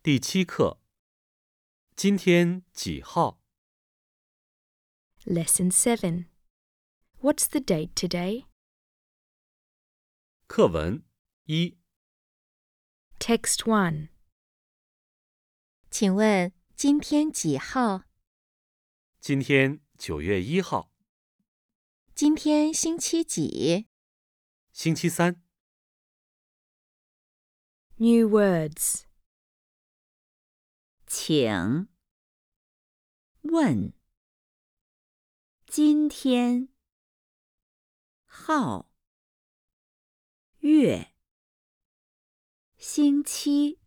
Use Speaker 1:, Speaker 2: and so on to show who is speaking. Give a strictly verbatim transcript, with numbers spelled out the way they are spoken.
Speaker 1: 第七课，今天几号？
Speaker 2: Lesson seven. What's the date today?
Speaker 1: 课文一，
Speaker 2: Text one.
Speaker 3: 请问今天几号？
Speaker 1: 今天九月一号，
Speaker 3: 今天星期几？
Speaker 1: 星期三。
Speaker 2: New words.
Speaker 4: 请问今天号月星期